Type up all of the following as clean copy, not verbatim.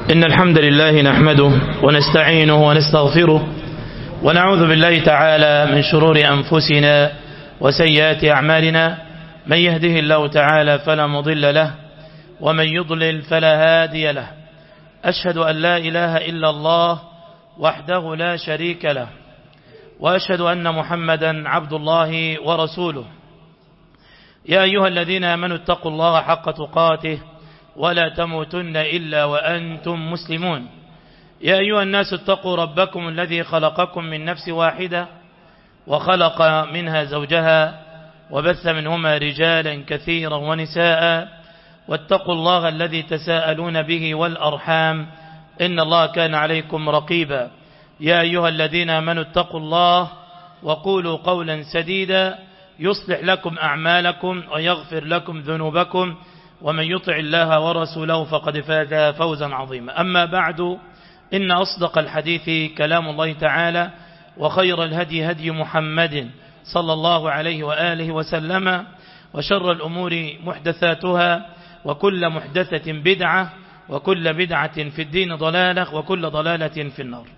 إن الحمد لله نحمده ونستعينه ونستغفره ونعوذ بالله تعالى من شرور أنفسنا وسيئات أعمالنا. من يهده الله تعالى فلا مضل له ومن يضلل فلا هادي له. أشهد أن لا إله إلا الله وحده لا شريك له، وأشهد أن محمدا عبد الله ورسوله. يا أيها الذين آمنوا اتقوا الله حق تقاته ولا تموتن إلا وأنتم مسلمون. يا أيها الناس اتقوا ربكم الذي خلقكم من نفس واحدة وخلق منها زوجها وبث منهما رجالا كثيرا ونساء، واتقوا الله الذي تساءلون به والأرحام إن الله كان عليكم رقيبا. يا أيها الذين آمنوا اتقوا الله وقولوا قولا سديدا يصلح لكم أعمالكم ويغفر لكم ذنوبكم، ومن يطع الله ورسوله فقد فاز فوزا عظيما. أما بعد، إن أصدق الحديث كلام الله تعالى، وخير الهدي هدي محمد صلى الله عليه وآله وسلم، وشر الأمور محدثاتها، وكل محدثة بدعة، وكل بدعة في الدين ضلالة، وكل ضلالة في النار.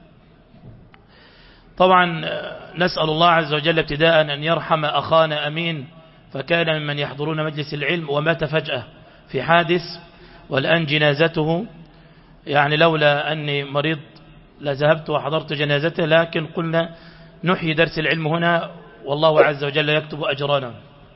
طبعا نسأل الله عز وجل ابتداء أن يرحم أخانا أمين، فكان ممن يحضرون مجلس العلم ومات فجأة في حادث، والآن جنازته يعني لولا أني مريض لذهبت وحضرت جنازته، لكن قلنا نحيي درس العلم هنا والله عز وجل يكتب أجرنا.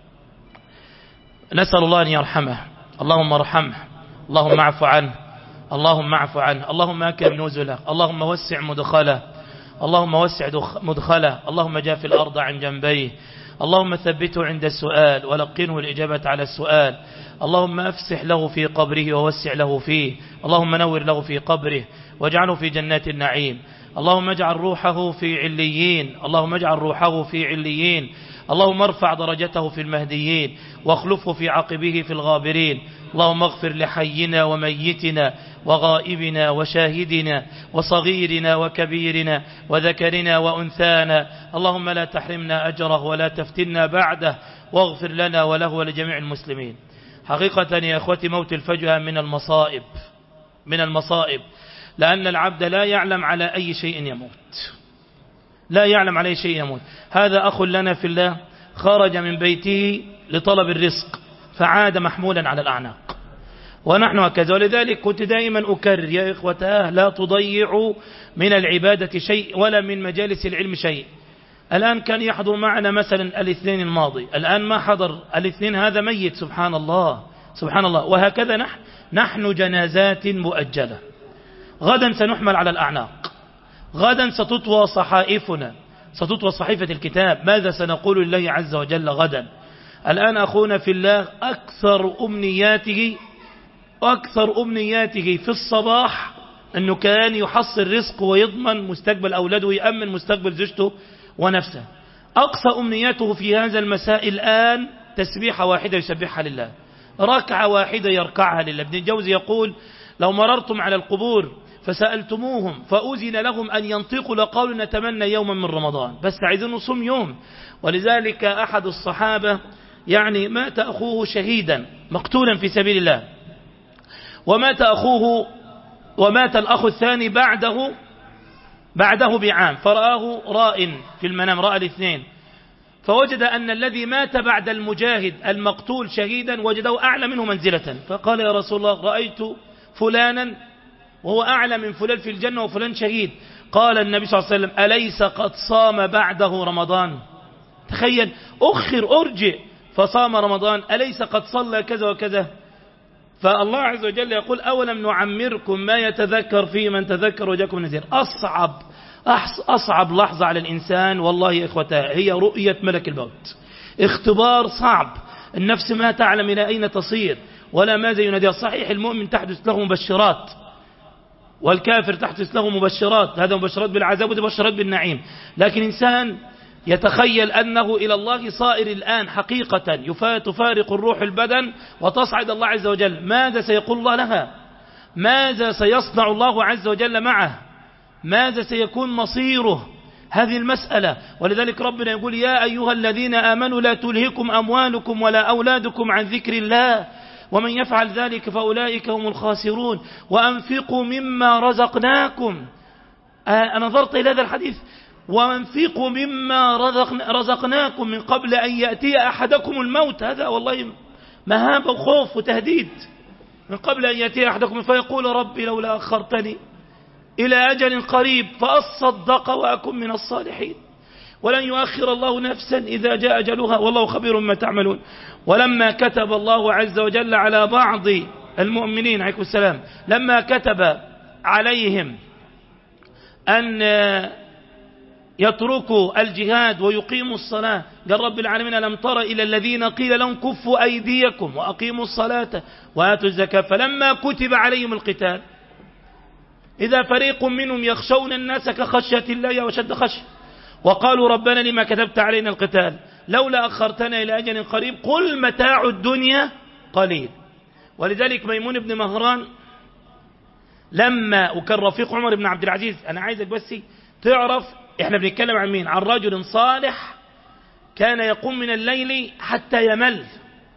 نسأل الله أن يرحمه، اللهم ارحمه، اللهم اعف عنه، اللهم اعف عنه، اللهم أكرم نزله، اللهم وسع مدخله، اللهم وسع مدخله، اللهم جاف الأرض عن جنبيه، اللهم ثبته عند السؤال ولقنه الإجابة على السؤال، اللهم أفسح له في قبره ووسع له فيه، اللهم نور له في قبره واجعله في جنات النعيم، اللهم اجعل روحه في عليين، اللهم اجعل روحه في عليين، اللهم ارفع درجته في المهديين واخلفه في عقبه في الغابرين، اللهم اغفر لحينا وميتنا وغائبنا وشاهدنا وصغيرنا وكبيرنا وذكرنا وأنثانا، اللهم لا تحرمنا أجره ولا تفتنا بعده، واغفر لنا وله ولجميع المسلمين. حقيقة يا أخوتي، موت الفجأة من المصائب، لأن العبد لا يعلم على أي شيء يموت، لا يعلم على أي شيء يموت. هذا أخ لنا في الله خرج من بيته لطلب الرزق فعاد محمولا على الأعناق، ونحن هكذا. ولذلك كنت دائما أكرر يا إخوتاه لا تضيعوا من العبادة شيء ولا من مجالس العلم شيء. الآن كان يحضر معنا مثلا الاثنين الماضي، الآن ما حضر الاثنين، هذا ميت، سبحان الله سبحان الله. وهكذا نحن جنازات مؤجلة، غدا سنحمل على الأعناق، غدا ستطوى صحائفنا، ستطوى صحيفة الكتاب. ماذا سنقول لله عز وجل غدا؟ الآن أخونا في الله أكثر أمنياته في الصباح أنه كان يحصل رزق ويضمن مستقبل أولاده ويأمن مستقبل زوجته ونفسه. أقصى أمنياته في هذا المساء الآن تسبيحة واحدة يسبحها لله، ركعة واحدة يركعها لله. ابن الجوزي يقول لو مررتم على القبور فسألتموهم فأذن لهم أن ينطقوا لقالوا نتمنى يوما من رمضان، بس عايزين نصوم يوم. ولذلك أحد الصحابة يعني مات أخوه شهيدا مقتولا في سبيل الله، ومات الأخ الثاني بعده بعام، فرآه راء في المنام، رأى الاثنين، فوجد أن الذي مات بعد المجاهد المقتول شهيدا وجده أعلى منه منزلة، فقال يا رسول الله رأيت فلانا وهو أعلى من فلان في الجنة وفلان شهيد. قال النبي صلى الله عليه وسلم أليس قد صام بعده رمضان؟ تخيل، أرجع فصام رمضان، أليس قد صلى كذا وكذا؟ فالله عز وجل يقول أولم نعمركم ما يتذكر فيه من تذكر وجاكم نذير. أصعب لحظة على الإنسان والله يا إخوتها هي رؤية ملك الموت. اختبار صعب، النفس ما تعلم إلى أين تصير ولا ماذا ينادي. صحيح المؤمن تحدث له مبشرات، والكافر تحدث له مبشرات، هذا مبشرات بالعذاب وده مبشرات بالنعيم، لكن إنسان يتخيل أنه إلى الله صائر الآن حقيقة، تفارق الروح البدن وتصعد الله عز وجل. ماذا سيقول الله لها؟ ماذا سيصنع الله عز وجل معه؟ ماذا سيكون مصيره؟ هذه المسألة. ولذلك ربنا يقول يا أيها الذين آمنوا لا تلهكم أموالكم ولا أولادكم عن ذكر الله ومن يفعل ذلك فأولئك هم الخاسرون وأنفقوا مما رزقناكم. نظرت إلى هذا الحديث، وأنفقوا مما رزقناكم من قبل أن يأتي أحدكم الموت. هذا والله مهابة وخوف وتهديد. من قبل أن يأتي أحدكم فيقول ربي لولا أخرتني إلى أجل قريب فأصدق وأكن من الصالحين ولن يؤخر الله نفسا إذا جاء أجلها والله خبير ما تعملون. ولما كتب الله عز وجل على بعض المؤمنين عليكم السلام، لما كتب عليهم أن يتركوا الجهاد ويقيموا الصلاة، قال رب العالمين ألم تر إلى الذين قيل لهم كفوا أيديكم وأقيموا الصلاة وآتوا الزكاة فلما كتب عليهم القتال إذا فريق منهم يخشون الناس كخشية الله وشد خشية وقالوا ربنا لما كتبت علينا القتال لولا أخرتنا إلى أجل قريب قل متاع الدنيا قليل. ولذلك ميمون بن مهران لما وكان رفيق عمر بن عبد العزيز، أنا عايزك بس تعرف احنا بنتكلم عن مين؟ عن رجل صالح كان يقوم من الليل حتى يمل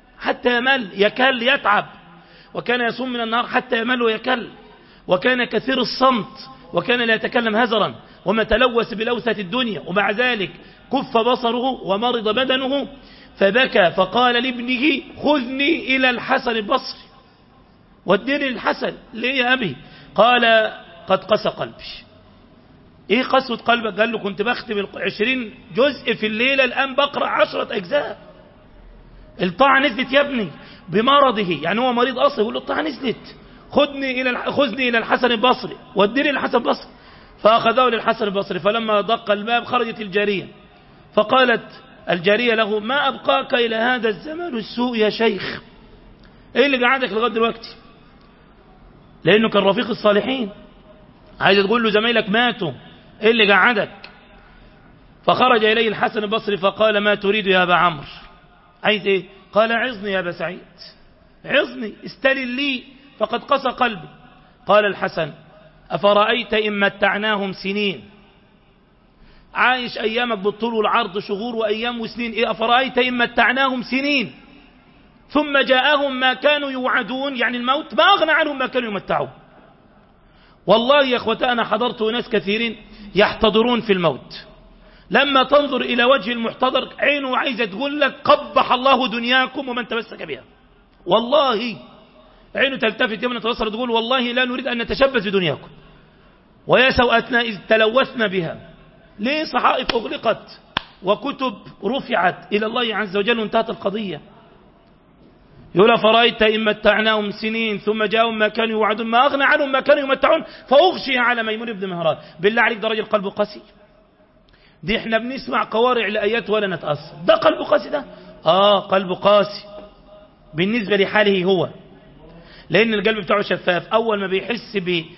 يكل يتعب، وكان يصوم من النهار حتى يمل ويكل، وكان كثير الصمت، وكان لا يتكلم هزرا وما تلوث بلوثة الدنيا، ومع ذلك كف بصره ومرض بدنه فبكى فقال لابنه خذني إلى الحسن البصري وديني الحسن. ليه يا أبي؟ قال قد قسى قلبي. ايه قسوة قلبك؟ قال له كنت بختم 20 جزء في الليلة الآن بقرأ 10 أجزاء. الطاعة نزلت يا ابني بمرضه، يعني هو مريض أصلا يقول له الطاعة نزلت خذني إلى الحسن البصري وديني الحسن البصري. فأخذه للحسن البصري فلما دق الباب خرجت الجارية فقالت الجارية له ما أبقاك إلى هذا الزمان السوء يا شيخ؟ ايه اللي قعدك لغاية دلوقتي؟ لأنه كان رفيق الصالحين، عايز تقول له زمايلك ماتوا، ايه اللي قعدك؟ فخرج إليه الحسن البصري فقال ما تريد يا أبا عمرو؟ عايز ايه؟ قال عظني يا أبا سعيد، عظني استلل لي فقد قسى قلبي. قال الحسن أفرأيت إن متعناهم سنين، عايش أيامك بالطول والعرض شهور وأيام وسنين، إيه أفرأيت إن متعناهم سنين ثم جاءهم ما كانوا يوعدون، يعني الموت ما أغنى عنهم ما كانوا يمتعون. والله يا أخوة أنا حضرت ناس كثيرين يحتضرون في الموت، لما تنظر إلى وجه المحتضر عينه عايزة تقول لك قبح الله دنياكم ومن تمسك بها. والله عينه تلتفت يوم نتوصل تقول والله لا نريد أن نتشبث بدنياكم ويا سوءتنا إذ تلوثنا بها. ليه؟ صحائف أغلقت وكتب رفعت إلى الله عز وجل وانتهت القضية. يقول فرأيت إن متعناهم سنين ثم جاءهم ما كانوا يوعدون ما أغنى عنهم ما كانوا يمتعون فأغشي على ميمون بن مهران. بالله عليك ده راجل قلبه قاسي؟ دي احنا بنسمع قوارع لآيات ولا نتأثر، ده قلبه قاسي ده؟ قلبه قاسي بالنسبة لحاله هو، لأن القلب بتاعه شفاف. أول ما بيحس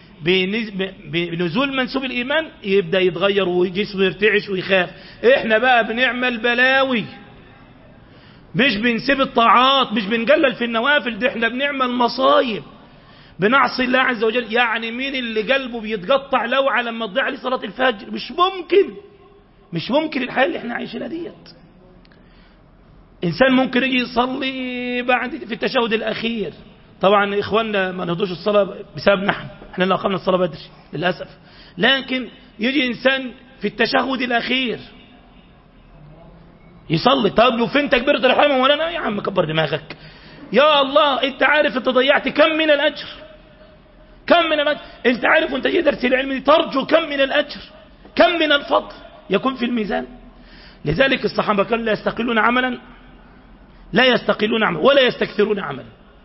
بنزول منسوب الإيمان يبدأ يتغير وجسمه يرتعش ويخاف. احنا بقى بنعمل بلاوي، مش بنسيب الطاعات، مش بنقلل في النوافل، دي احنا بنعمل مصايب، بنعصي الله عز وجل. يعني مين اللي قلبه بيتقطع لوعة لما تضيع عليه صلاة الفجر؟ مش ممكن الحياة اللي احنا عايشينها ديت. إنسان ممكن يجي يصلي بعد في التشهد الأخير، طبعا إخواننا ما نهدوش الصلاة بسبب احنا اللي أقمنا الصلاة بدري للأسف، لكن يجي إنسان في التشهد الأخير يصلي. طب لو فين تكبيرة الإحرام ولا يا عم كبر دماغك، يا الله أنت عارف أنت ضيعت كم من الأجر، أنت عارف وأنت جاي درس العلم ترجو كم من الأجر، كم من الفضل يكون في الميزان. لذلك الصحابة كانوا لا يستقلون عملا ولا يستكثرون عملا.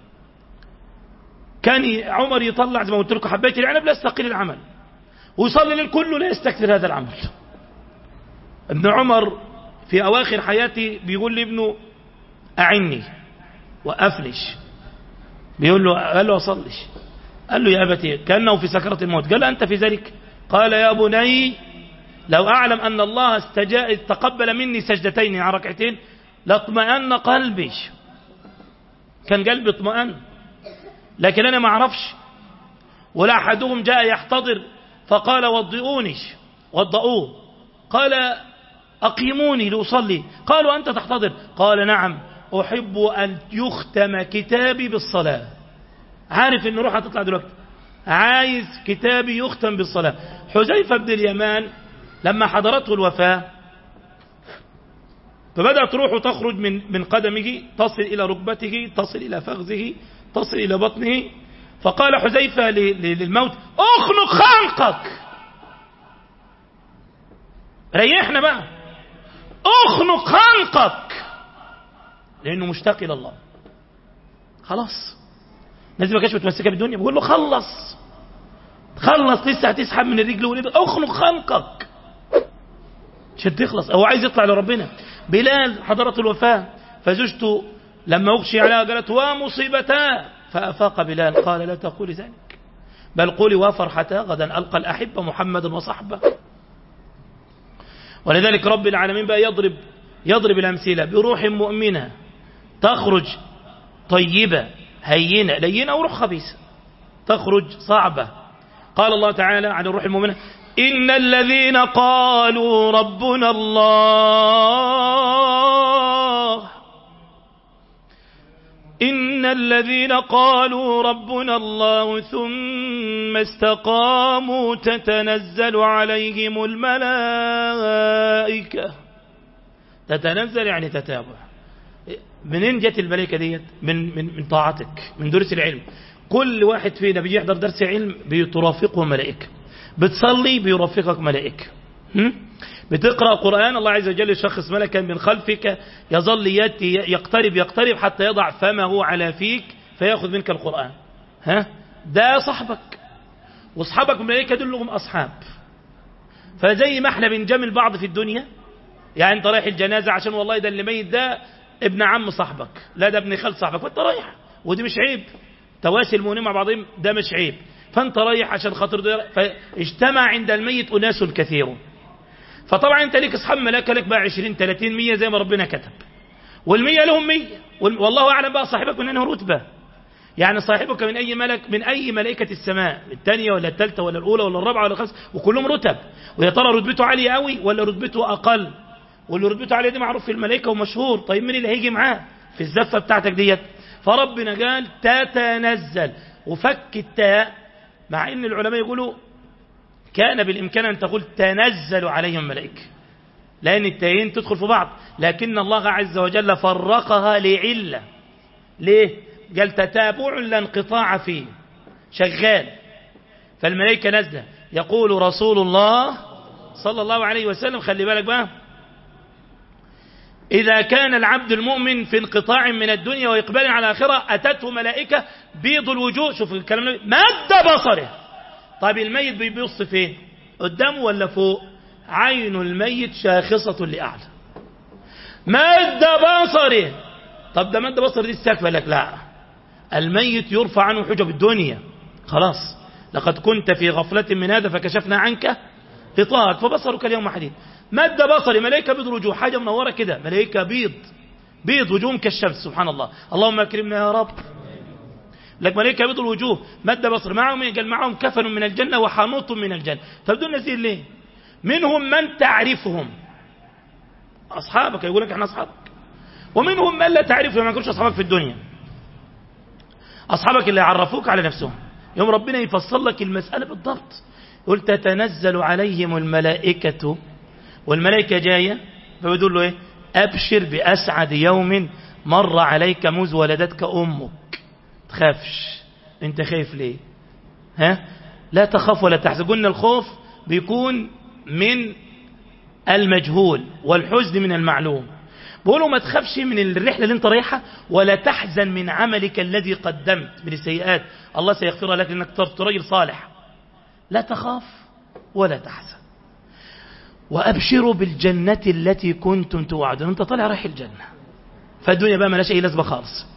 كان عمر يطلع زي ما قلت لكم حبايه العنب لا يستقل العمل، ويصلي للكل لا يستكثر هذا العمل. ابن عمر في أواخر حياتي بيقول لابنه أعني وأفلش، قال له أصلش، قال له يا أبتي كأنه في سكرة الموت، قال أنت في ذلك؟ قال يا بني لو أعلم أن الله تقبل مني سجدتين على ركعتين لاطمأن قلبي. كان قلبي اطمأن، لكن أنا ما أعرفش. ولا أحدهم جاء يحتضر فقال وضؤوه، قال أقيموني لأصلي، قالوا أنت تحتضر، قال نعم أحب أن يختم كتابي بالصلاة. عارف إن روح هتطلع دلوقتي، عايز كتابي يختم بالصلاة. حذيفة بن اليمان لما حضرته الوفاة فبدأت روحه تخرج من قدمه، تصل إلى ركبته، تصل إلى فخذه، تصل إلى بطنه. فقال حذيفة للموت: اخنق خنقك، ريحنا بقى، اخنق خنقك، لأنه مشتاق إلى الله. خلاص الناس ما كانتش متمسكة بالدنيا، بيقول له خلص لسه هتسحب من الرجل واليد، اخنق خنقك عشان تخلص. هو عايز يطلع لربنا. بلال حضرت الوفاة فزوجته لما أغشي عليها قالت: ومصيبتا، فأفاق بلال قال: لا تقولي ذلك، بل قولي: وفرحتا، غدا ألقى الأحبة محمد وصحبه. ولذلك رب العالمين بقى يضرب الأمثلة بروح مؤمنة تخرج طيبة هينة لينة، وروح خبيثة تخرج صعبة. قال الله تعالى عن الروح المؤمنة: إن الذين قالوا ربنا الله ثم استقاموا تتنزل عليهم الملائكة. تتنزل يعني تتابع. منين جت الملائكة ديت؟ من طاعتك، من دروس العلم. كل واحد فينا بيجي يحضر درس علم بترافقه ملائكة، بتصلي بيرافقك ملائكة، بتقرأ قرآن الله عز وجل يشخص ملكا من خلفك يظل يقترب حتى يضع فمه على فيك فيأخذ منك القرآن. ده صاحبك، واصحابك الملائكة دول لهم أصحاب. فزي ما احنا بنجامل بعض في الدنيا، يعني انت رايح الجنازة عشان والله ده اللي ميت ده ابن عم صاحبك، لا ده ابن خال صاحبك، فانت رايح، ودي مش عيب، تواسي المؤمنين مع بعضهم ده مش عيب، فانت رايح عشان خاطر ده. فاجتمع عند الميت أناس كثيرون، فطبعا انت ليك اصحاب ملائكة، لك بقى 20 30 100 زي ما ربنا كتب، والمية لهم 100، والله أعلم بقى صاحبك من أنه رتبة. يعني صاحبك من أي ملك، من أي ملائكة السماء، الثانية ولا الثالثة ولا الأولى ولا الرابعة ولا الخامسة، وكلهم رتب. ويا ترى رتبته عالية قوي ولا رتبته أقل؟ واللي رتبته عالية دي معروف في الملائكة ومشهور. طيب مين اللي هيجي معاه في الزفة بتاعتك ديت؟ فربنا قال تتنزل، وفك التاء، مع ان العلماء يقولوا كان بالإمكان أن تقول تنزل عليهم الملائكة، لأن التايين تدخل في بعض، لكن الله عز وجل فرقها لعلة. ليه؟ قال تتابع لا انقطاع فيه، شغال. فالملائكة نزل. يقول رسول الله صلى الله عليه وسلم، خلي بالك بقى، إذا كان العبد المؤمن في انقطاع من الدنيا وإقبال على الآخرة أتته ملائكة بيض الوجوه. شوف الكلام، مد بصره. طيب الميت بيبص فين؟ قدامه ولا فوق؟ عين الميت شاخصة لأعلى. مد بصره. طب ده مد بصر دي السكبة، لك لا، الميت يرفع عنه حجب الدنيا، خلاص. لقد كنت في غفلة من هذا فكشفنا عنك غطاءك فبصرك اليوم حديد. مد بصري، ملائكة بيض الوجوه، حاجة منورة كده، ملائكة بيض وجوههم كالشمس، سبحان الله. اللهم اكرمنا يا رب. لك ملائكة بيض الوجوه، مد بصر. معهم قال معهم كفن من الجنة وحنوط من الجنة. طب دول نزيل ليه؟ منهم من تعرفهم، أصحابك، يقول لك احنا أصحابك. ومنهم من لا تعرفهم، ما يكونش أصحابك في الدنيا، أصحابك اللي يعرفوك على نفسهم. يوم ربنا يفصل لك المسألة بالضبط، يقول تتنزل عليهم الملائكة، والملائكة جاية فبيقول له ايه؟ أبشر بأسعد يوم مر عليك منذ ولدتك أمك. تخافش. انت خايف ليه؟ لا تخاف ولا تحزن. قلنا الخوف بيكون من المجهول والحزن من المعلوم. بقولوا ما تخافش من الرحلة اللي انت رايحها، ولا تحزن من عملك الذي قدمت من السيئات، الله سيغفرها لك لأنك صرت رجل صالح. لا تخاف ولا تحزن، وأبشروا بالجنة التي كنتم توعدون. انت طالع رايح الجنة، فالدنيا بقى ملاش أي لازمة خالص.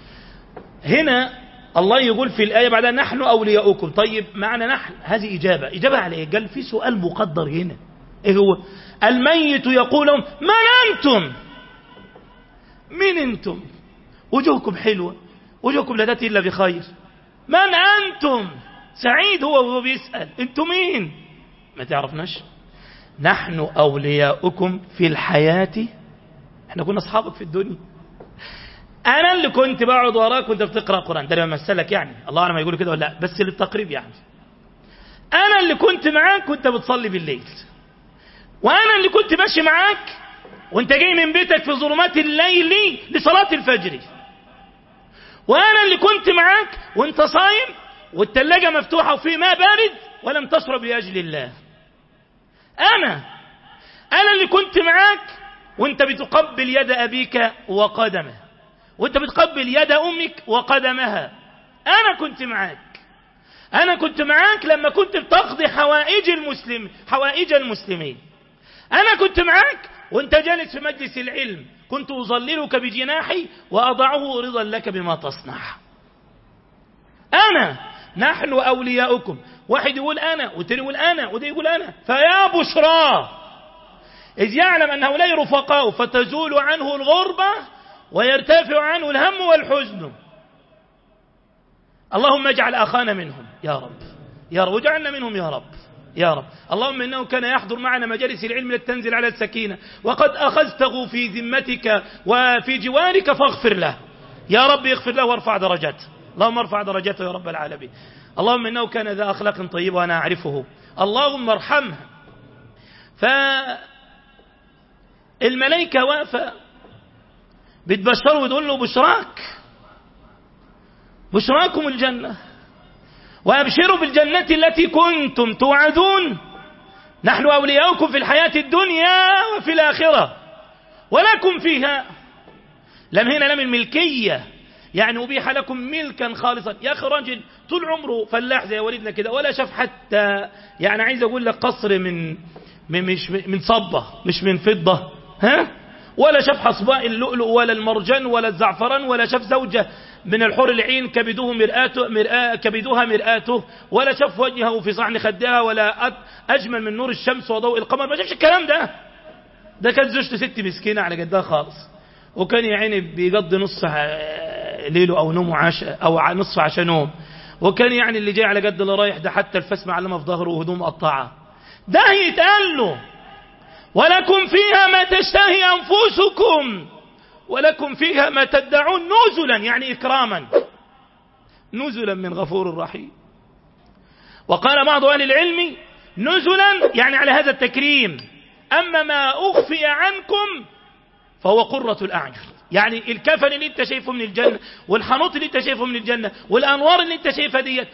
هنا الله يقول في الآية بعدها نحن أولياؤكم. طيب معنى نحن هذه إجابة على إيه؟ قال في سؤال مقدر هنا. إيه هو؟ الميت يقول لهم من أنتم؟ من أنتم؟ وجوهكم حلوة، وجوهكم لا تأتي إلا بخير. من أنتم؟ سعيد هو بيسأل أنتم مين؟ ما تعرفناش. نحن أولياؤكم في الحياة، احنا كنا أصحابك في الدنيا. أنا اللي كنت بقعد وراك وأنت بتقرأ قرآن، ده لما مثلك يعني، الله أعلم يقولوا كده ولا لا، بس للتقريب يعني. أنا اللي كنت معاك وأنت بتصلي بالليل، وأنا اللي كنت ماشي معاك وأنت جاي من بيتك في ظلمات الليل لصلاة الفجر، وأنا اللي كنت معاك وأنت صايم والثلاجة مفتوحة وفي ماء بارد ولم تشرب لأجل الله. أنا اللي كنت معاك وأنت بتقبل يد أبيك وقدمه، وأنت بتقبل يد أمك وقدمها. أنا كنت معاك لما كنت بتقضي حوائج المسلمين. أنا كنت معاك وأنت جالس في مجلس العلم، كنت أظللك بجناحي وأضعه رضا لك بما تصنع. نحن أولياؤكم. واحد يقول أنا، والتاني يقول أنا، وده يقول أنا. فيا بشرى إذ يعلم أن هؤلاء رفقاء فتزول عنه الغربة ويرتفع عنه الهم والحزن. اللهم اجعل أخانا منهم يا رب، يا رب، واجعلنا منهم يا رب، يا رب. اللهم إنه كان يحضر معنا مجالس العلم لتنزل على السكينة، وقد أخذته في ذمتك وفي جوارك فاغفر له يا رب، اغفر له وارفع درجاته. اللهم ارفع درجاته يا رب العالمين. اللهم إنه كان ذا أخلاق طيبة وأنا أعرفه، اللهم ارحمه. فالملائكة واقفة بتبشره وتقول له بشراكم الجنة، وأبشروا بالجنة التي كنتم توعدون، نحن أولياؤكم في الحياة الدنيا وفي الآخرة، ولكم فيها. لم هنا لم الملكية، يعني أبيح لكم ملكا خالصا. يا أخي راجل طول عمره فلاح زي والدنا كده، ولا شاف حتى، يعني عايز أقول لك قصر من صبة، مش من فضة، ولا شاف حصباء اللؤلؤ ولا المرجان ولا الزعفران، ولا شاف زوجة من الحور العين كبدها مرآته، ولا شاف وجهه في صحن خدها، ولا أجمل من نور الشمس وضوء القمر. ما شافش الكلام ده كانت زوجته ست مسكينة على جدها خالص، وكان يعني بيقضي نص ليله أو نومه أو نصف عشان نوم، وكان يعني اللي جاي على قد اللي رايح ده حتى الفاس معلمه في ظهره وهدوم مقطعه. ده يتقال له ولكم فيها ما تشتهي أنفسكم ولكم فيها ما تدعون، نزلا يعني إكراما، نزلا من غفور رحيم. وقال بعض أهل العلم نزلا يعني على هذا التكريم. أما ما أخفي عنكم فهو قرة الأعين، يعني الكفن اللي انت شايفه من الجنة، والحنوط اللي انت شايفه من الجنة، والأنوار اللي انت شايفها ديت،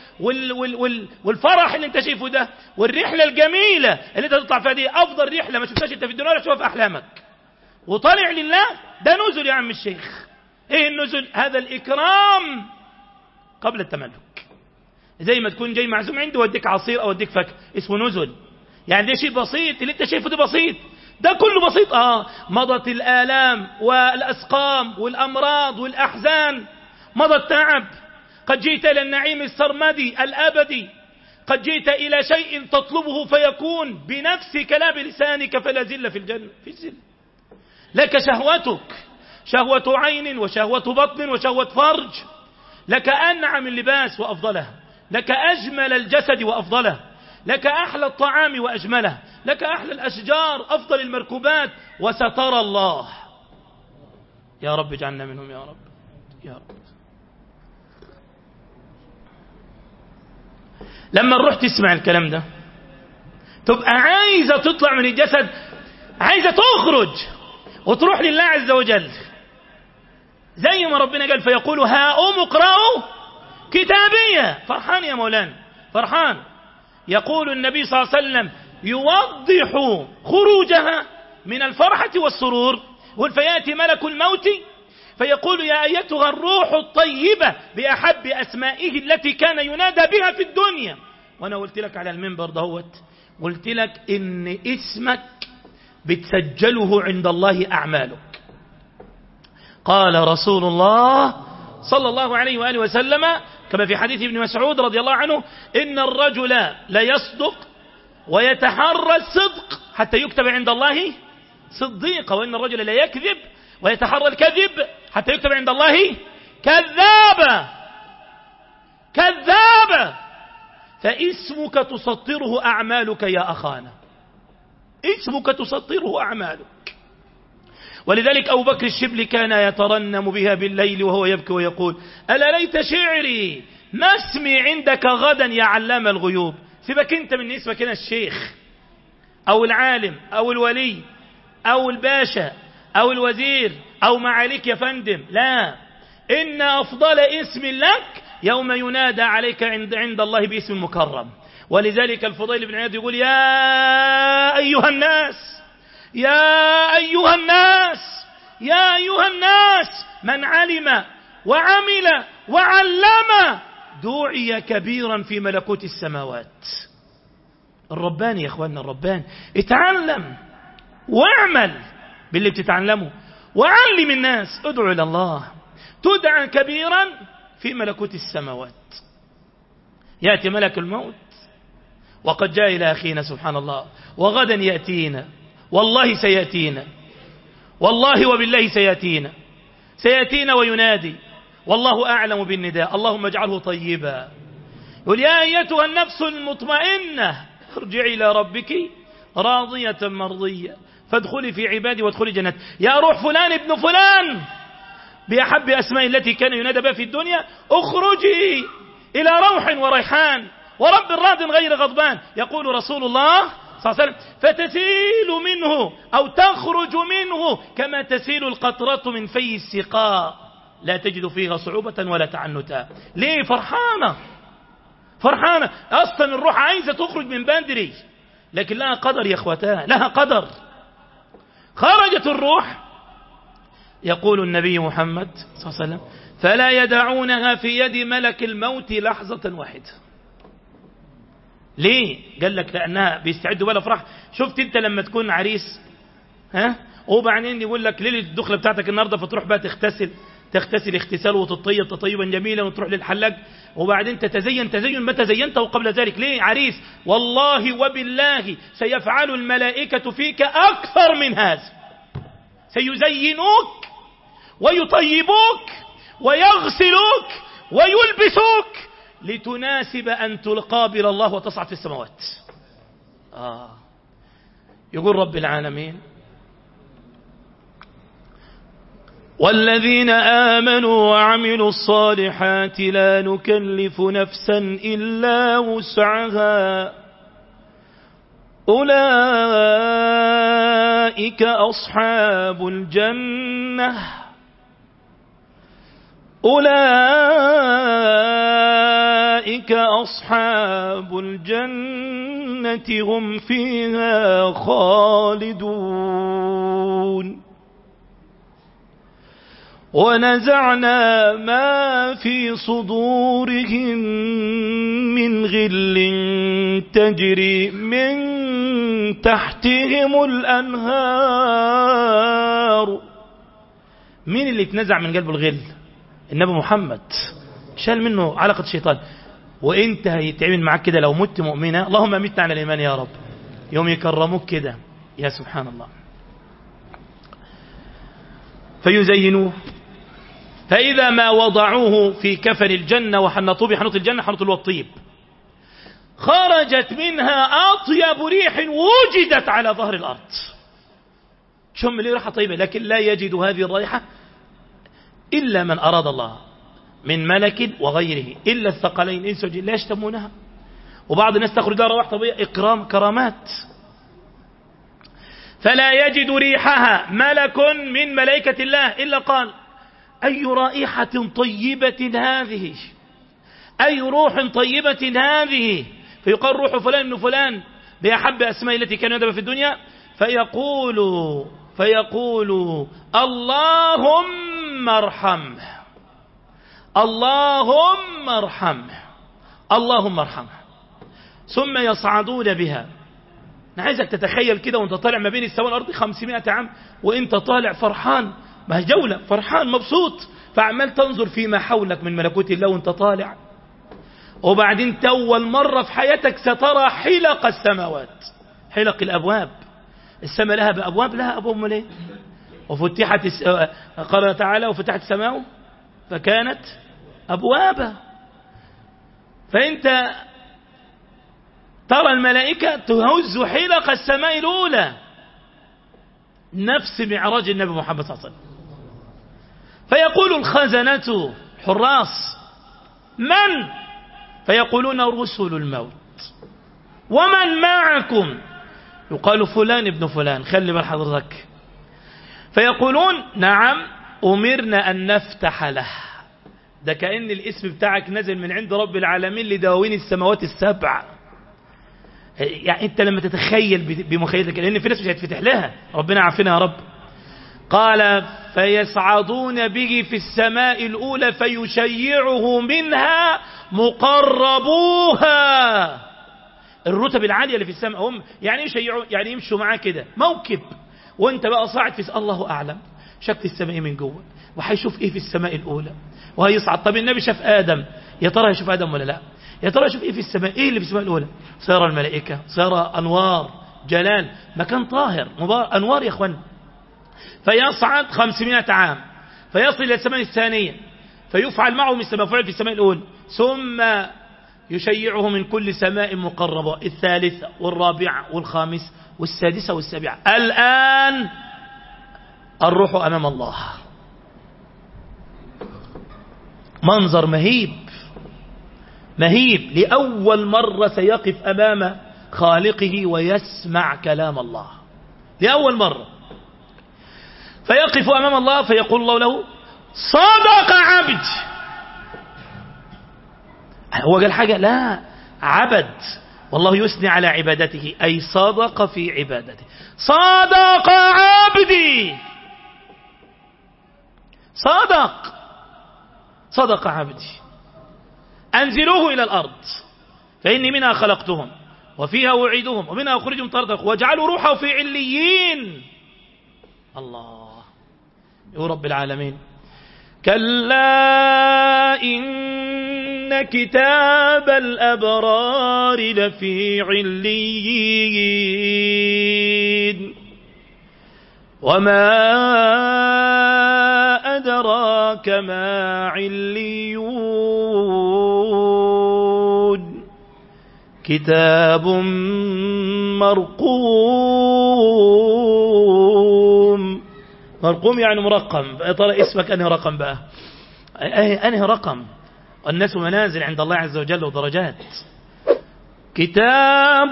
والفرح اللي انت شايفه ده، والرحلة الجميلة اللي انت تطلع فيها دي، أفضل رحلة ما شفتهاش انت في الدنيا ولا تشوفها في أحلامك، وطالع لله. ده نزل يا عم الشيخ. ايه النزل؟ هذا الإكرام قبل التملك. زي ما تكون جاي معزوم عندي واديك عصير أو اديك فاكهة، اسمه نزل. يعني ده شيء بسيط، اللي انت شايفه ده بسيط، ده كله بسيط. مضت الآلام والأسقام والأمراض والأحزان، مضى التعب. قد جئت إلى النعيم السرمدي الأبدي، قد جئت إلى شيء تطلبه فيكون بنفسك لا بلسانك، فلا زل في الجنة، في الزل. لك شهوتك، شهوة عين وشهوة بطن وشهوة فرج، لك أنعم اللباس وأفضله، لك أجمل الجسد وأفضله، لك أحلى الطعام وأجمله، لك أحلى الأشجار أفضل المركوبات، وسترى الله. يا رب اجعلنا منهم يا رب، يا رب. لما نروح تسمع الكلام ده تبقى عايزة تطلع من الجسد، عايزة تخرج وتروح لله عز وجل، زي ما ربنا قال فيقول هاؤم اقرأوا كتابية. فرحان يا مولانا، فرحان. يقول النبي صلى الله عليه وسلم يوضح خروجها من الفرحة والسرور، فيأتي ملك الموت فيقول يا أيتها الروح الطيبة بأحب أسمائه التي كان ينادى بها في الدنيا. وأنا قلت لك على المنبر دهوت، قلت لك إن اسمك بتسجله عند الله أعمالك. قال رسول الله صلى الله عليه وآله وسلم كما في حديث ابن مسعود رضي الله عنه إن الرجل لا يصدق ويتحرى الصدق حتى يكتب عند الله صديقا، وإن الرجل لا يكذب ويتحرى الكذب حتى يكتب عند الله كذابا. كذابا. فاسمك تسطره أعمالك يا أخانا، اسمك تسطره أعمالك. ولذلك أبو بكر الشبلي كان يترنم بها بالليل وهو يبكي ويقول: ألا ليت شعري ما اسمي عندك غدا يا علام الغيوب. سيبك انت من اسمك هنا الشيخ أو العالم أو الولي أو الباشا أو الوزير أو معاليك يا فندم، لا، إن أفضل اسم لك يوم ينادى عليك عند الله باسم مكرم. ولذلك الفضيل بن عياض يقول: يا أيها الناس، يا أيها الناس، يا أيها الناس، من علم وعمل وعلم دعي كبيرا في ملكوت السماوات. الرباني يا اخواننا، الرباني، اتعلم واعمل باللي بتتعلمه وعلم الناس. ادعو إلى الله تدعى كبيرا في ملكوت السماوات. يأتي ملك الموت وقد جاء إلى أخينا سبحان الله، وغدا يأتينا، والله سيأتينا، والله وبالله سيأتينا وينادي، والله أعلم بالنداء، اللهم اجعله طيبا. يقول: يا أيتها النفس المطمئنة ارجعي إلى ربك راضية مرضية فادخلي في عبادي وادخلي جنتي. يا روح فلان ابن فلان بأحب أسماء التي كان ينادى بها في الدنيا، اخرجي إلى روح وريحان ورب راض غير غضبان. يقول رسول الله صلى الله عليه وسلم: فتسيل منه أو تخرج منه كما تسيل القطرة من في السقاء، لا تجد فيها صعوبة ولا تعنتا. ليه؟ فرحانة. أصلا الروح عايزة تخرج من بدري، لكن لها قدر يا اخوتها، لها قدر. خرجت الروح، يقول النبي محمد صلى الله عليه وسلم: فلا يدعونها في يد ملك الموت لحظة واحدة. ليه؟ قال لك لأنها بيستعدوا بلا فرح. شفت انت لما تكون عريس وبعدين يقول لك ليلة الدخلة بتاعتك النهاردة، فتروح بقى تغتسل اغتسال وتطيب تطيبا جميلا وتروح للحلاق، وبعدين تزين ما تزينته قبل ذلك. ليه؟ عريس. والله وبالله سيفعل الملائكة فيك أكثر من هذا، سيزينوك ويطيبوك ويغسلوك ويلبسوك لتناسب أن تقابل الله وتصعد في السماوات. يقول رب العالمين: والذين آمنوا وعملوا الصالحات لا نكلف نفسا إلا وسعها أولئك أصحاب الجنة هم فيها خالدون. ونزعنا ما في صدورهم من غل تجري من تحتهم الأنهار. مين اللي اتنزع من قلبه الغل؟ النبي محمد، شال منه علقة الشيطان. وانت هيتعمل معاك كده لو مت مؤمنة، اللهم متنا على الإيمان يا رب، يوم يكرموك كده، يا سبحان الله. فيزينوه، فإذا ما وضعوه في كفن الجنة وحنطوه بحنوط الجنة، حنوط الطيب، خرجت منها أطيب ريح وجدت على ظهر الأرض. شم لي ريحة طيبة، لكن لا يجد هذه الرائحة إلا من أراد الله من ملك وغيره، إلا الثقلين إنس وجن لا يشتمونها. وبعض الناس تخرج لها روائح طبيعية، إكرام كرامات. فلا يجد ريحها ملك من ملائكة الله إلا قال: أي رائحة طيبة هذه، أي روح طيبة هذه. فيقال: روح فلان من فلان بأحب أسماء التي كان يدعو في الدنيا، فيقول اللهم ارحمه، اللهم ارحمه، اللهم ارحمه. ثم يصعدون بها. أنا عايزك تتخيل كده وانت طالع ما بين السماء والأرض 500 عام، وانت طالع فرحان، ما هي جولة، فرحان مبسوط، فعمال تنظر فيما حولك من ملكوت الله وانت طالع. وبعدين تأول مرة في حياتك سترى حلق السماوات، حلق الأبواب. السماء لها بأبواب، لها أبواب مليه. وفتحت قال تعالى: وفتحت السماء فكانت أبوابا. فأنت ترى الملائكة تهز حلق السماء الأولى، نفس معراج النبي محمد صلى الله عليه وسلم. فيقول الخزنة حراس من؟ فيقولون رسل الموت. ومن معكم؟ يقال فلان ابن فلان، خلي بال حضرتك. فيقولون نعم أمرنا أن نفتح له. ده كأن الاسم بتاعك نزل من عند رب العالمين لدواوين السماوات السبع. يعني انت لما تتخيل بمخيلتك، لان في ناس مش هتفتح لها، ربنا عافنا يا رب. قال فيصعدون به في السماء الأولى فيشيعه منها مقربوها. الرتب العالية اللي في السماء هم يعني يشيعوا، يعني يمشوا معاه كده موكب، وانت بقى صاعد في الله أعلم شكل السماء من جوه، وهيشوف ايه في السماء الأولى وهيصعد. طب النبي شاف آدم، يا ترى يشوف آدم ولا لا؟ يا ترى يشوف ايه في السماء؟ ايه اللي في السماء الأولى؟ سيرى الملائكة، سيرى أنوار جلال، مكان طاهر مبارك، أنوار يا اخوان. فيصعد 500 عام فيصل إلى السماء الثانية فيفعل معه مثل ما فعل في السماء الأولى، ثم يشيعه من كل سماء مقربة، الثالثة والرابعة والخامسة والسادسة والسابعة. الآن الروح أمام الله، منظر مهيب مهيب. لأول مرة سيقف أمام خالقه ويسمع كلام الله لأول مرة. فيقف أمام الله فيقول الله له صدق عبد. هو قال حاجة؟ لا، عبد، والله يثني على عبادته، أي صدق في عبادته. صدق عبدي، صدق عبدي. أنزلوه إلى الأرض فإني منها خلقتهم وفيها أعيدهم ومنها أخرجهم طردا واجعلوا روحه في عليين. الله يا رب العالمين. كلا إن كتاب الأبرار لفي عليين وما أدراك ما عليون كتاب مرقوم. مرقوم يعني مرقم. ترى اسمك أنهي رقم بقى؟ أنهي رقم؟ الناس منازل عند الله عز وجل ودرجات. كتاب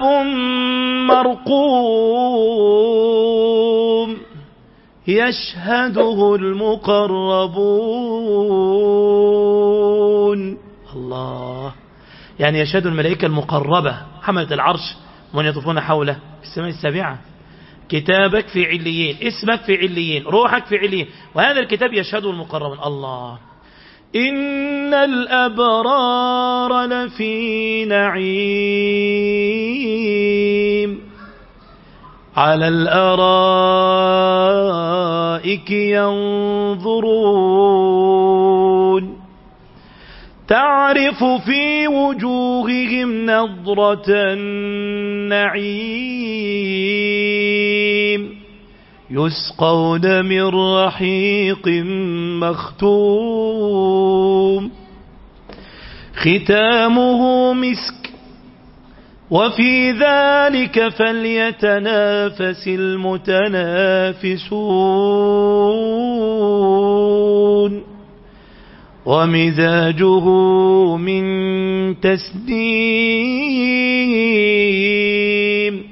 مرقوم يشهده المقربون. الله، يعني يشهد الملائكة المقربة حملة العرش ومن يطوفون حوله في السماء السابعة. كتابك في عليين، اسمك في عليين، روحك في عليين، وهذا الكتاب يشهده المقربون. الله. إن الأبرار لفي نعيم على الأرائك ينظرون تعرف في وجوههم نضرة النعيم يسقون من رحيق مختوم ختامه مسك وفي ذلك فليتنافس المتنافسون ومزاجه من تسنيم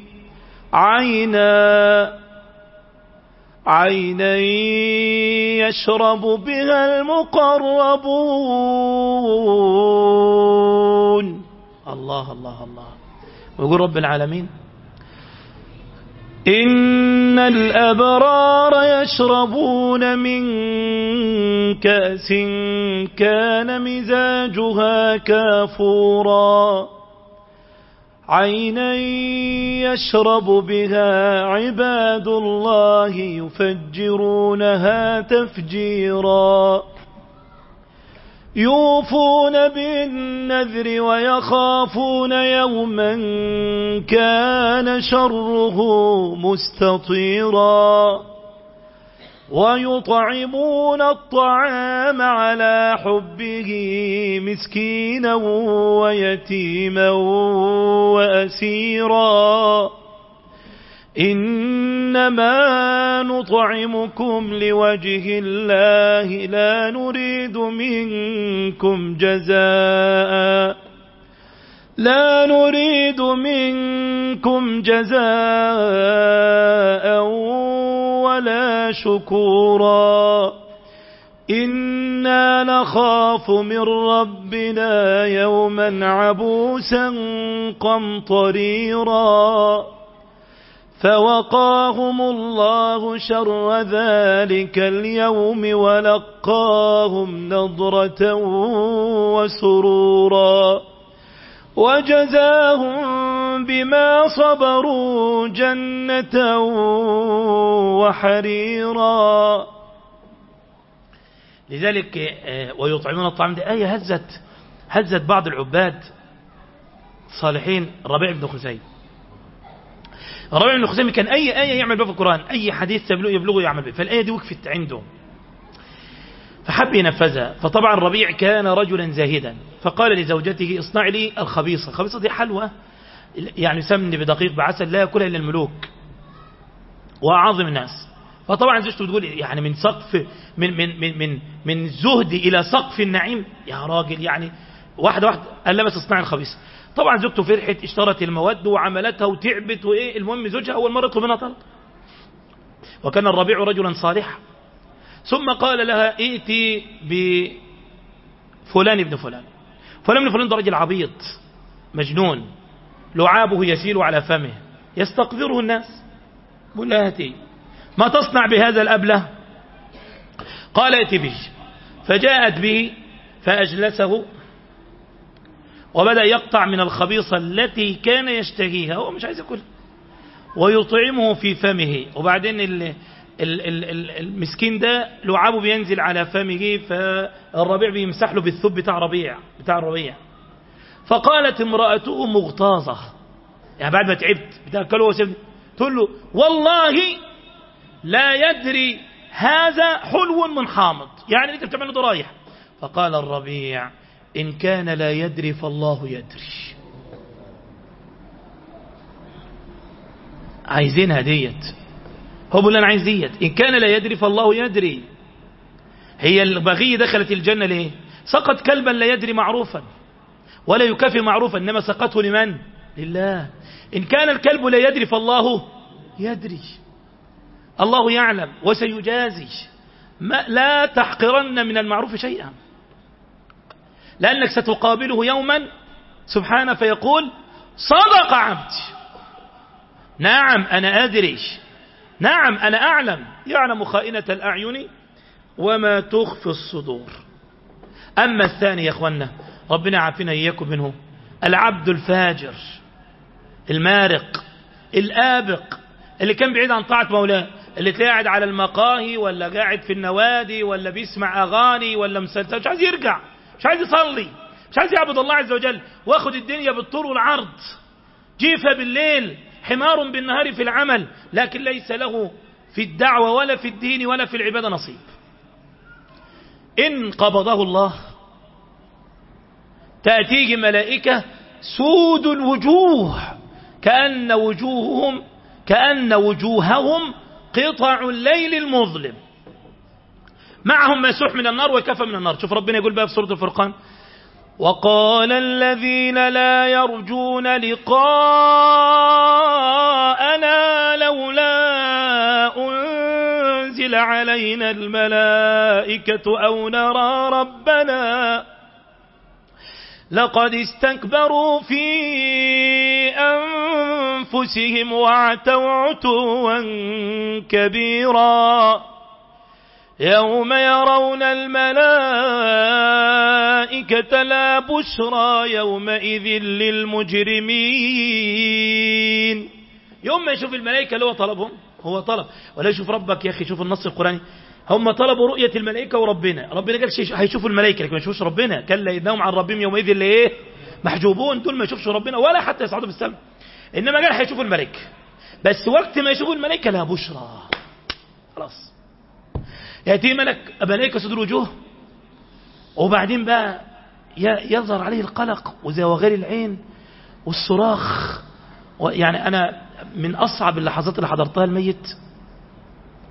عينا يشرب بها المقربون. الله الله الله. ويقول رب العالمين إن الأبرار يشربون من كأس كان مزاجها كافورا عينا يشرب بها عباد الله يفجرونها تفجيرا يوفون بالنذر ويخافون يوما كان شره مستطيرا ويطعمون الطعام على حبه مسكينا ويتيما وأسيرا إنما نطعمكم لوجه الله لا نريد منكم جزاء ولا شكورا إنا نخاف من ربنا يوما عبوسا قمطريرا فوقاهم الله شر ذلك اليوم ولقاهم نضرة وسرورا وجزاهم بما صبروا جنة وحريرا. لذلك ويطعمون الطعام دي آية هزت بعض العباد الصالحين. الربيع بن خزيمة كان أي آية يعمل بها في القرآن، أي حديث يبلغه يعمل به، فالآية دي وقفت عنده فحب ينفذها. فطبعا الربيع كان رجلا زاهدا، فقال لزوجته اصنع لي الخبيصة دي حلوة يعني سمن بدقيق بعسل لا يأكلها إلا الملوك وأعظم الناس. فطبعا زوجته بتقول يعني من سقف من زهد إلى سقف النعيم يا راجل، يعني واحدة قال لها بس اصنعي الخبيثة. طبعا زوجته فرحت، اشترت المواد وعملتها وتعبت وايه، المهم زوجها اول مره يطلب منها طلب. وكان الربيع رجلا صالحا. ثم قال لها ائتي بفلان ابن فلان. فلان ابن فلان ده رجل عبيط مجنون لعابه يسيل على فمه يستقذره الناس. قل لها هاتي ما تصنع بهذا الأبله؟ قال ائتي به. فجاءت به فأجلسه وبدأ يقطع من الخبيصة التي كان يشتهيها، هو مش عايز يأكل، ويطعمه في فمه. وبعدين المسكين ده لعابه بينزل على فمه، فالربيع بيمسح له بالثوب بتاع الربيع. فقالت امرأته مغتاظة، يعني بعد ما تعبت بتأكله وسبني، تقول له والله لا يدري هذا حلو من حامض، يعني انت بتعمله ده رايح. فقال الربيع إن كان لا يدري فالله يدري. عايزينها ديت، هو بيقول أنا عايز ديت. إن كان لا يدري فالله يدري. هي البغية دخلت الجنة ليه؟ سقط كلبا لا يدري معروفا ولا يكافئ معروفا، إنما سقطه لمن؟ لله. إن كان الكلب لا يدري فالله يدري، الله يعلم وسيجازي. لا تحقرن من المعروف شيئا، لأنك ستقابله يوما سبحانه فيقول صدق عبدي. نعم أنا أدري، نعم أنا أعلم، يعلم خائنة الأعين وما تخفي الصدور. أما الثاني يا أخوانا ربنا عافينا إياكم منه، العبد الفاجر المارق الآبق اللي كان بعيد عن طاعة مولاه، اللي قاعد على المقاهي ولا قاعد في النوادي ولا بيسمع أغاني ولا مسلسل، مش عايز يرجع، مش عايز يصلي، مش عايز يعبد الله عز وجل، واخد الدنيا بالطول والعرض، جيفة بالليل حمار بالنهار في العمل، لكن ليس له في الدعوة ولا في الدين ولا في العبادة نصيب. إن قبضه الله تأتيه ملائكة سود الوجوه كأن وجوههم قطع الليل المظلم، معهم مسوح من النار وكفى من النار. شوف ربنا يقول بقى في سورة الفرقان وقال الذين لا يرجون لقاءنا لولا أنزل علينا الملائكة أو نرى ربنا لقد استكبروا في أنفسهم وعتوا عتوا كبيرا يوم يرون الملائكة لا بشرى يومئذ للمجرمين. يوم ما يشوف الملائكة اللي هو طلبهم، هو طلب ولا يشوف ربك يا أخي. شوف النص القرآني، هم طلبوا رؤية الملائكة وربنا قال هيشوفوا الملائكة لكن ما يشوفش ربنا، كلا إنهم عن ربهم يومئذ اللي إيه محجوبون. دول ما يشوفش ربنا ولا حتى يصعدوا بالسماء، إنما قال هيشوفوا الملائكة، بس وقت ما يشوفوا الملائكة لا بشرى، خلاص يأتي ملائكة صدر وجوه، وبعدين بقى يظهر عليه القلق وزواغير العين والصراخ. يعني أنا من أصعب اللحظات اللي حضرتها الميت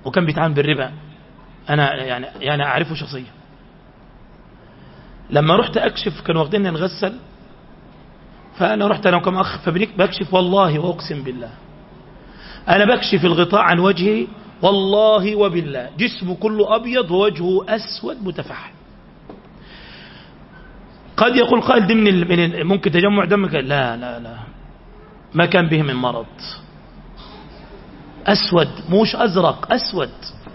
وكان بيتعامل بالربا، أنا يعني أعرفه شخصيا. لما رحت أكشف كانوا واخديني نغسل، فأنا رحت أنا وكم أخ بكشف، والله وأقسم بالله أنا بكشف الغطاء عن وجهي والله وبالله، جسمه كله أبيض ووجهه أسود متفحم. قد يقول قائل دي من ممكن تجمع دم، لا لا لا، ما كان به من مرض، أسود مش أزرق، أسود.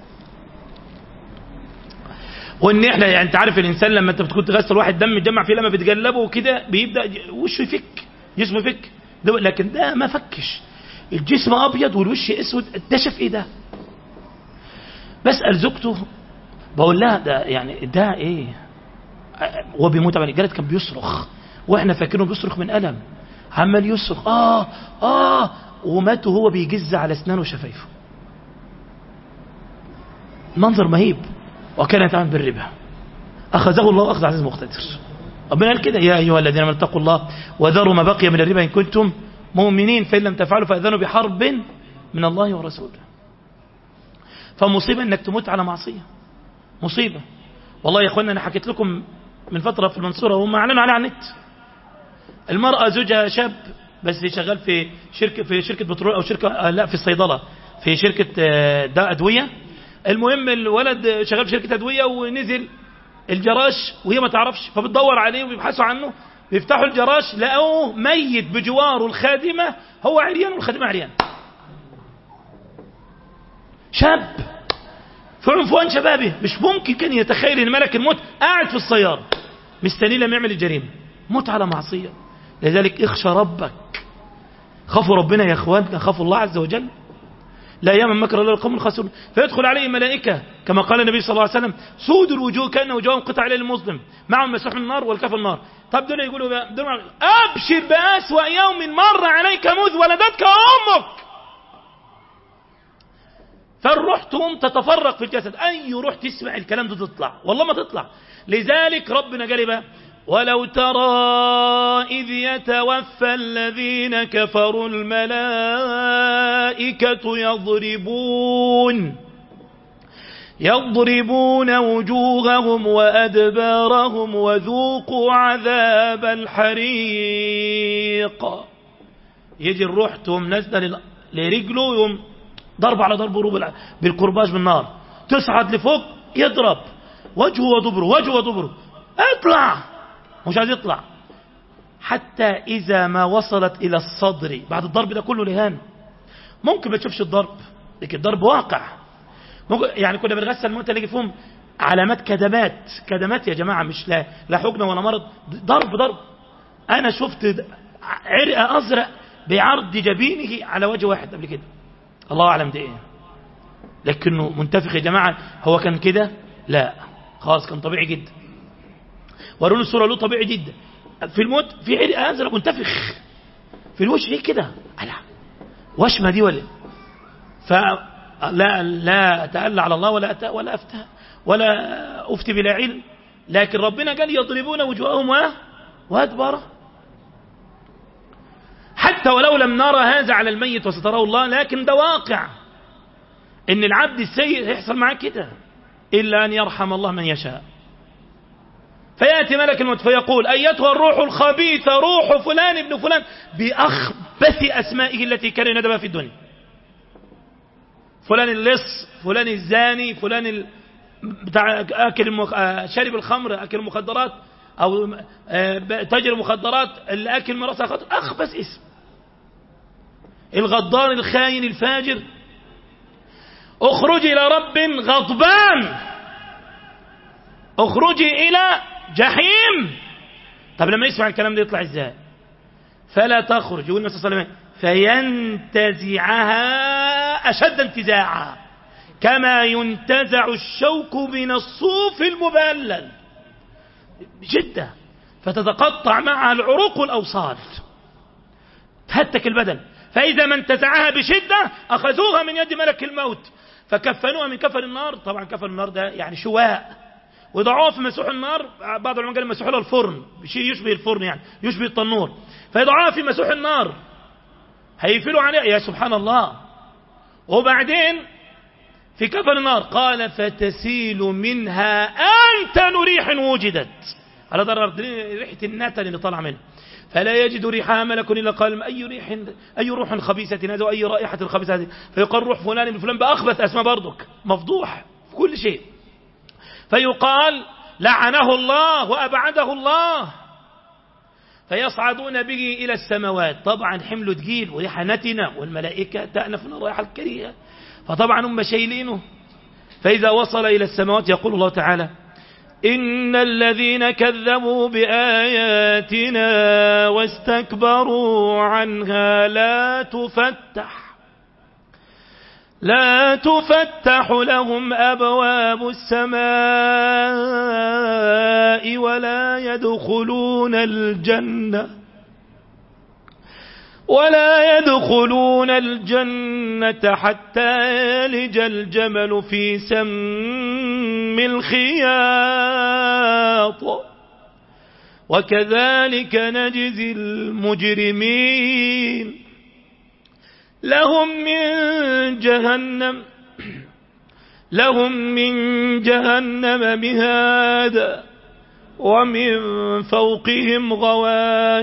وإن إحنا يعني أنت عارف الإنسان لما أنت بتكون تغسل واحد دم يتجمع فيه، لما بتقلبه وكده بيبدأ وشه يفك، جسمه يفك، لكن ده ما فكش، الجسم أبيض والوش أسود. ده شاف إيه ده؟ بسأل زوجته بقول لها ده يعني ده إيه؟ وبيموت على الجلد، كان بيصرخ وإحنا فاكرينه بيصرخ من ألم، عمال يصرخ ومات وهو بيجز على أسنانه وشفايفه. منظر مهيب. وكان يتعامل بالربا، أخذه الله أخذ عزيز مقتدر. ربنا قال كده يا أيها الذين آمنوا اتقوا الله وذروا ما بقي من الربا إن كنتم مؤمنين فإن لم تفعلوا فأذنوا بحرب من الله ورسوله. فمصيبة انك تموت على معصية، مصيبة والله يا اخوانا. انا حكيت لكم من فترة في المنصورة وهم اعلنوا عليها على النت، المرأة زوجها شاب بس شغال في شركة بترول او شركة لا في الصيدلة في شركة أدوية. المهم الولد شغال في شركة أدوية ونزل الجراش وهي ما تعرفش، فبتدور عليه وبيبحثوا عنه، بيفتحوا الجراش لقوه ميت بجواره الخادمة، هو عريان والخادمة عريان. شاب في عنفوان شبابه، مش ممكن كان يتخيل ان ملك الموت قاعد في السيارة مستني لما يعمل الجريمة. موت على معصية. لذلك اخشى ربك، خافوا ربنا يا اخواننا، خافوا الله عز وجل. لا يامن مكر الله القوم الخاسرون. فيدخل عليه ملائكة كما قال النبي صلى الله عليه وسلم سود الوجوه كأن وجوههم قطع الليل المظلم معهم مسوح النار والكف النار. طب دول يقولوا ابشر بأسوأ يوم مر عليك مذ ولدتك امك. فالروح تقوم تتفرق في الجسد، اي روح تسمع الكلام ده تطلع، والله ما تطلع. لذلك ربنا قال بقى ولو ترى إذ يتوفى الذين كفروا الملائكة يضربون وجوههم وأدبارهم وذوقوا عذاب الحريق. يجي الروح تقوم نزل لرجله، يوم ضرب على ضرب بالقرباج بالنار، تصعد لفوق يضرب وجهه وضبره اطلع، مش عايز يطلع. حتى إذا ما وصلت إلى الصدر بعد الضرب ده كله لهان. ممكن ما تشوفش الضرب، لكن الضرب واقع. يعني كنا بنغسل الموتى نلاقي فيهم علامات كدمات يا جماعة، مش لا حجن ولا مرض، ضرب. أنا شفت عرق أزرق بعرض جبينه على وجه واحد قبل كده، الله أعلم ده إيه، لكنه منتفخ يا جماعة. هو كان كده؟ لا خلاص، كان طبيعي جدا. ورون الصورة له طبيعي جدا. في الموت في عرق أزرق منتفخ في الوجه ايه كده، وشمة دي ولا لا أتألى على الله ولا أفتي بلا علم. لكن ربنا قال يضربون وجوههم وأدبارهم. حتى ولو لم نرى هذا على الميت وستراه الله، لكن ده واقع ان العبد السيء يحصل معاه كده، إلا أن يرحم الله من يشاء. فيأتي ملك الموت فيقول أيتها الروح الخبيثة روح فلان ابن فلان، بأخبث أسمائه التي كان ينادى بها في الدنيا، فلان اللص، فلان الزاني، فلان بتاع شارب الخمر، أكل المخدرات، أو تاجر المخدرات، اللي أكل مراسة خاطر، أخبث اسم، الغدار الخاين الفاجر. اخرجي إلى رب غضبان، اخرجي إلى جحيم. طب لما يسمع الكلام ده يطلع ازاي؟ فلا تخرج، يقول النبي صلى الله عليه وسلم فينتزعها أشد انتزاعها كما ينتزع الشوك من الصوف المبلل بشدة، فتتقطع معها العروق والأوصال، تهتك البدن. فإذا ما انتزعها بشدة أخذوها من يد ملك الموت فكفنوها من كفن النار. طبعا كفن النار ده يعني شواء، ويضعوها في مسوح النار. بعض العلماء قال مسوح له الفرن، بشيء يشبه الفرن يعني يشبه التنور، فيضعوها في مسوح النار هيفلوا عليها، يا سبحان الله. وبعدين في كفن النار. قال فتسيل منها أنتن ريح وجدت على ضرر ريحة النتن اللي طالع منه، فلا يجد ريحها ملك إلا قال أي روح خبيثة هذا وأي رائحة خبيثة هذه، فيقال روح فلان من فلان بأخبث أسماء برضك، مفضوح في كل شيء، فيقال لعنه الله وأبعده الله، فيصعدون به إلى السماوات. طبعا حمله تقيل وريحة نتنة والملائكة تأنف من الرائحة الكريهة، فطبعا هم شايلينه. فإذا وصل إلى السماوات يقول الله تعالى إن الذين كذبوا بآياتنا واستكبروا عنها لا تفتح لهم أبواب السماء ولا يدخلون الجنة حتى يلج الجمل في سم الخياط وكذلك نجزي المجرمين لهم من جهنم مهاد ومن فوقهم غواش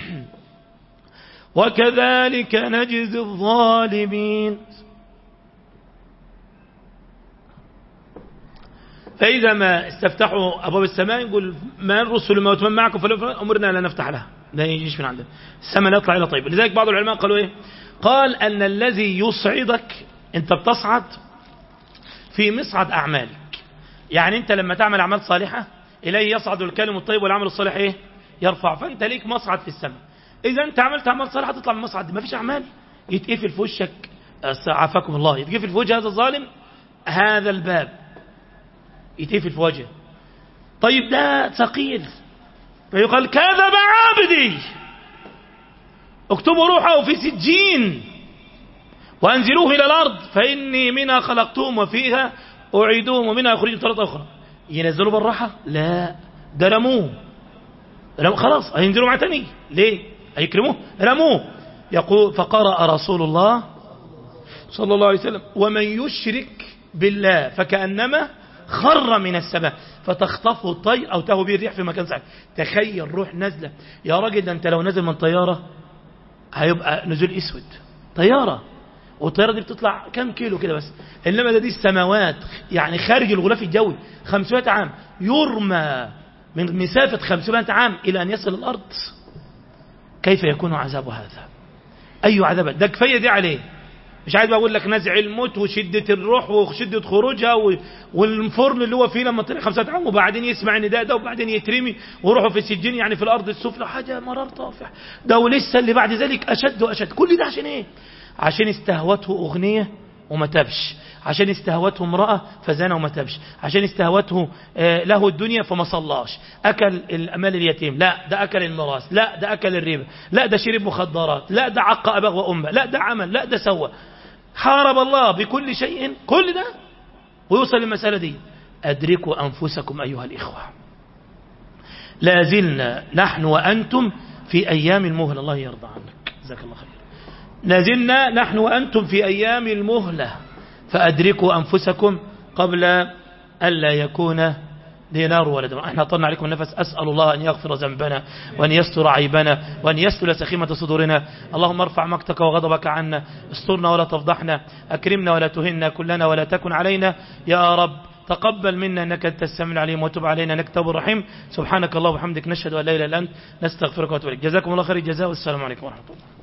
وكذلك نجزي الظالمين. فإذا ما استفتحوا أبواب السماء يقول ما الرسل ما وتمن معكم فأمرنا لا نفتح لها، لا يجيش من عندنا السماء لا يطلع إلى طيب. لذلك بعض العلماء قالوا إيه؟ قال أن الذي يصعدك أنت بتصعد في مصعد أعمالك، يعني أنت لما تعمل أعمال صالحة إليه يصعد الكلم الطيب والعمل الصالح إيه؟ يرفع، فأنت ليك مصعد في السماء. إذا أنت عملت أعمال صالحة تطلع من المصعد، ما فيش أعمال يتقفل في وشك، عافاكم الله، يتقفل في وجه هذا الظالم، هذا الباب يتقفل في وجهه. طيب ده ثقيل، فيقال كذب عبدي اكتبوا روحه في سجين وأنزلوه إلى الأرض فإني منها خلقتهم وفيها أعيدوهم ومنها أخرجهم تارة أخرى. ينزلوا بالراحة؟ لا، ده رموه خلاص هينزلوا معاه تاني، ليه؟ هيكرموه، رموه. يقول فقرأ رسول الله صلى الله عليه وسلم ومن يشرك بالله فكأنما خر من السماء فتخطفه الطير أو تهوي به الريح في مكان سعيد. تخيل روح نزلة يا راجل، ده أنت لو نزل من طيارة هيبقى نزول اسود، طيارة، والطيارة دي بتطلع كم كيلو كده بس، إنما دي السماوات يعني خارج الغلاف الجوي 500 عام، يرمى من مسافة 500 عام إلى أن يصل الأرض. كيف يكون عذاب هذا؟ أي عذاب؟ ده كفاية دي عليه، مش عايز بقول لك نزع الموت وشدة الروح وشدة خروجها والفرن اللي هو فيه لما طلع 5 عام وبعدين يسمع النداء ده وبعدين يترمي وروحه في السجين، يعني في الأرض السفلى، حاجة مرار طافح. ده ولسه اللي بعد ذلك أشد وأشد. كل ده عشان إيه؟ عشان استهوته أغنية وما تبش، عشان استهوته امرأة فزنى وما تبش، عشان استهوته له الدنيا فما صلاش، أكل المال اليتيم، لا ده أكل الميراث، لا ده أكل الربا، لا ده شرب مخدرات، لا ده عق أباه وأمه، لا ده عمل، لا ده سوى، حارب الله بكل شيء. كل ده ويوصل للمسألة دي. أدركوا أنفسكم أيها الإخوة، لا زلنا نحن وأنتم في أيام المهلة. الله يرضى عنك، جزاك الله خير. لازلنا نحن وأنتم في أيام المهلة، فأدركوا أنفسكم قبل ألا يكون دينار ولا درهم. احنا طلنا عليكم النفس. أسأل الله أن يغفر ذنبنا وأن يستر عيبنا وأن يسلل سخيمة صدورنا. اللهم ارفع مقتك وغضبك عنا، استرنا ولا تفضحنا، أكرمنا ولا تهنا، كلنا ولا تكن علينا يا رب. تقبل منا أنك أنت السميع العليم وتب علينا أنك التواب الرحيم. سبحانك اللهم وبحمدك، نشهد أن لا إله إلا أنت، نستغفرك ونتوب إليك. جزاكم الله خير الجزاء، والسلام عليكم ورحمة الله.